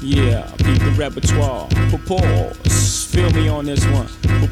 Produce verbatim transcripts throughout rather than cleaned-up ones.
Yeah, beat the repertoire. Pause. Feel me on this one.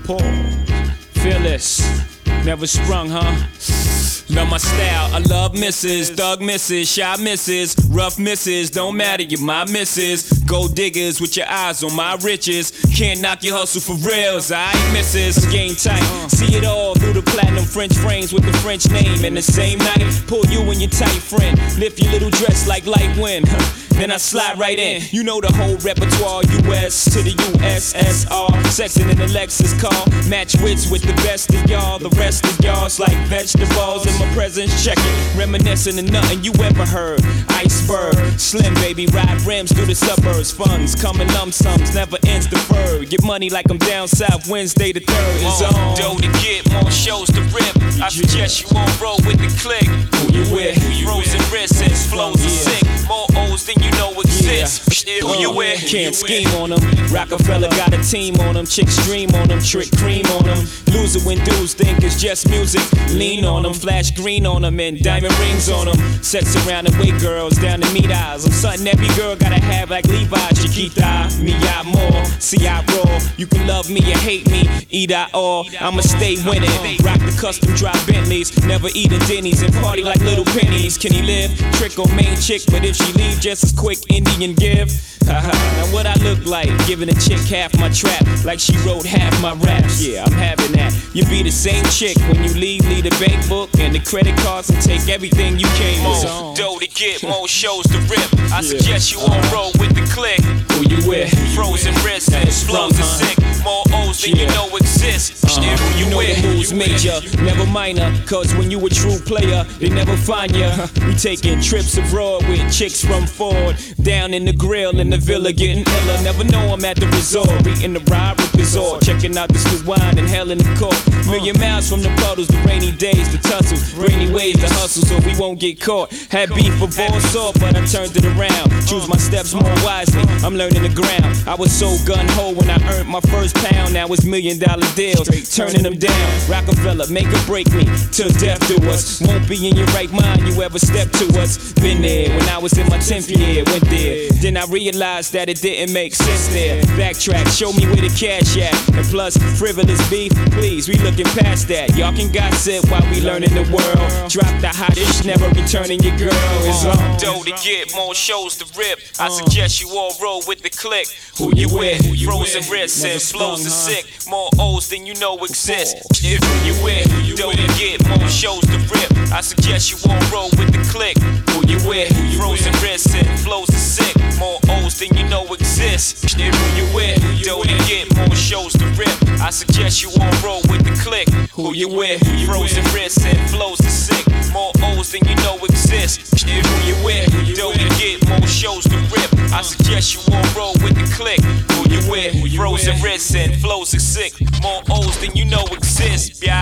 Pause. Feel this. Never sprung, huh? Love my style, I love misses, thug misses, shy misses, rough misses, don't matter, you're my misses. Gold diggers with your eyes on my riches. Can't knock your hustle for reals, I ain't misses. Game tight, see it all through the platinum French frames with the French name. And the same night, pull you and your tight friend, lift your little dress like light wind. Then I slide right in, you know the whole repertoire. U S to the U S S R, sexing in the Lexus car. Match wits with the best of y'all, the rest of y'all's like vegetables in my presence. Check it, reminiscing of nothing you ever heard. Iceberg, slim baby, ride rims through the suburbs. Funds coming lump sums, never ends deferred. Get money like I'm down south, Wednesday the third is on. Dough to get, more shows to rip. I suggest you won't roll with the click. Who you with? Frozen wrists and flows are sick. More O's than you know exists. Yeah. Who you with? Can't scheme on them. Rockefeller got a team on them. Chicks dream on them. Trick cream on them. Loser when dudes think it's just music. Lean on them. Flash green on them and diamond rings on them. Sex around the way girls down to meet eyes. I'm something every girl gotta have like Levi, Chiquita. Me, I more. See, I raw. You can love me or hate me. Eat I all. I'ma stay winning. Rock the custom drive Bentleys. Never eating Denny's and party like little pennies. Can he live? Trick on main chick, but if she leave just as quick, Indian give. Now what I look like, giving a chick half my trap, like she wrote half my raps. Yeah, I'm having that. You be the same chick when you leave, leave the bank book and the credit cards and take everything you came with. More dough to get, more shows to rip. I suggest you won't roll with the click. Who you with? Frozen wrists and flows are sick. More O's than you know exist. Uh-huh. Who you, you know with? The moves major, never minor. Cause when you a true player, they never find ya. We taking trips abroad with chicks from Ford. Down in the grill in the villa getting iller. Never know I'm at the resort. We in the ride with resort. Checking out this new wine and hell in the court. Million miles from the puddles, the rainy days, the tussles. Rainy ways, the hustle, so we won't get caught. Had beef of all sorts, but I turned it around. Choose my steps more wisely. I'm learning the ground. I was so gun-ho when I earned my first pound. Now it's million dollar deals, turning them down. Rockefeller, make or break me, till death do us. Won't be in your right mind, you ever step to us. Been there when I was in my tenth year, went there. Then I realized that it didn't make sense there. Backtrack, show me where the cash at. And plus, frivolous beef, please, we looking past that. Y'all can gossip while we learning the world. Drop the hottest, never returning your girl. It's on. Dough to get, more shows to rip. I suggest you all roll with the click. Who you with? Frozen wrists and flows are sick. More O's than you know exist. Who you with? Dough to get, more shows to rip. I suggest you all roll with the click. Who you with? Frozen wrists and flows are sick. More O's than you know exist. Who you with? Dough to get, more shows to rip. I suggest you all roll with the click. Who you with? Frozen wrists and flows are sick. More O's than you know exist. Who you with? Dough to get, more shows to rip. I suggest you all roll with the click. Who you with? Frozen wrists and flows are sick. More O's than you know exist. Yeah.